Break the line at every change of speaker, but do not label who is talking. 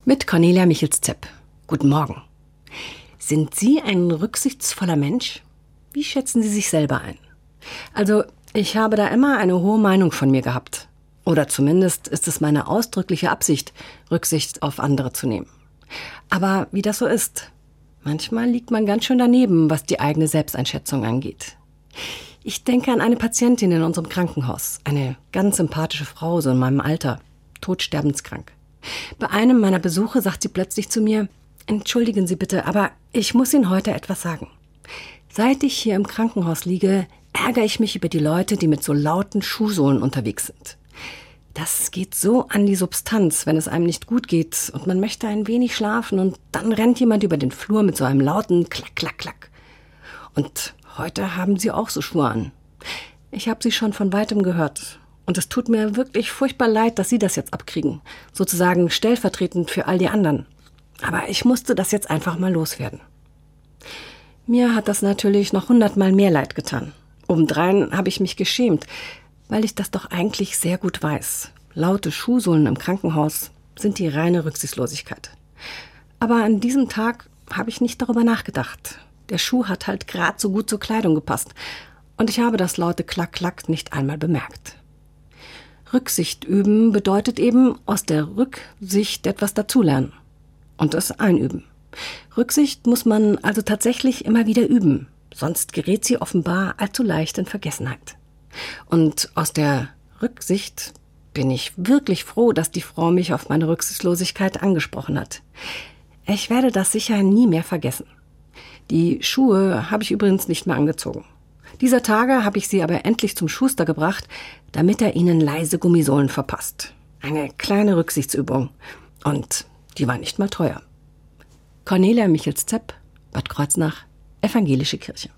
Mit Cornelia Michels-Zepp. Guten Morgen. Sind Sie ein rücksichtsvoller Mensch? Wie schätzen Sie sich selber ein? Also, ich habe da immer eine hohe Meinung von mir gehabt. Oder zumindest ist es meine ausdrückliche Absicht, Rücksicht auf andere zu nehmen. Aber wie das so ist, manchmal liegt man ganz schön daneben, was die eigene Selbsteinschätzung angeht. Ich denke an eine Patientin in unserem Krankenhaus. Eine ganz sympathische Frau, so in meinem Alter, todsterbenskrank. Bei einem meiner Besuche sagt sie plötzlich zu mir: Entschuldigen Sie bitte, aber ich muss Ihnen heute etwas sagen. Seit ich hier im Krankenhaus liege, ärgere ich mich über die Leute, die mit so lauten Schuhsohlen unterwegs sind. Das geht so an die Substanz, wenn es einem nicht gut geht und man möchte ein wenig schlafen und dann rennt jemand über den Flur mit so einem lauten Klack, Klack, Klack. Und heute haben sie auch so Schuhe an. Ich habe sie schon von weitem gehört. Und es tut mir wirklich furchtbar leid, dass Sie das jetzt abkriegen. Sozusagen stellvertretend für all die anderen. Aber ich musste das jetzt einfach mal loswerden. Mir hat das natürlich noch 100-mal mehr leid getan. Obendrein habe ich mich geschämt, weil ich das doch eigentlich sehr gut weiß. Laute Schuhsohlen im Krankenhaus sind die reine Rücksichtslosigkeit. Aber an diesem Tag habe ich nicht darüber nachgedacht. Der Schuh hat halt gerade so gut zur Kleidung gepasst. Und ich habe das laute Klack, Klack nicht einmal bemerkt. Rücksicht üben bedeutet eben aus der Rücksicht etwas dazulernen und es einüben. Rücksicht muss man also tatsächlich immer wieder üben, sonst gerät sie offenbar allzu leicht in Vergessenheit. Und aus der Rücksicht bin ich wirklich froh, dass die Frau mich auf meine Rücksichtslosigkeit angesprochen hat. Ich werde das sicher nie mehr vergessen. Die Schuhe habe ich übrigens nicht mehr angezogen. Dieser Tage habe ich sie aber endlich zum Schuster gebracht, damit er ihnen leise Gummisohlen verpasst. Eine kleine Rücksichtsübung. Und die war nicht mal teuer. Cornelia Michels-Zepp, Bad Kreuznach, Evangelische Kirche.